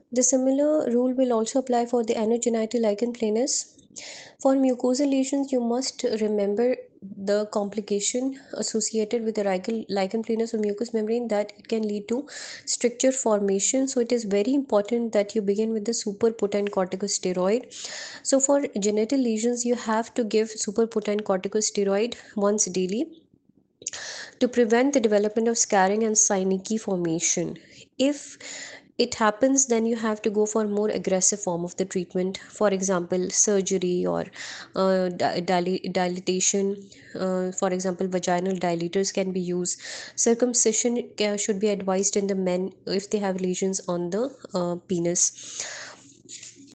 The similar rule will also apply for the anogenital lichen planus. For mucosal lesions, you must remember the complication associated with the lichen planus or mucous membrane, that it can lead to stricture formation. So it is very important that you begin with the super potent corticosteroid. So for genital lesions, you have to give super potent corticosteroid once daily to prevent the development of scarring and synecdoche formation. If it happens, then you have to go for more aggressive form of the treatment, for example surgery or dilatation. For example, vaginal dilators can be used. Circumcision should be advised in the men if they have lesions on the penis.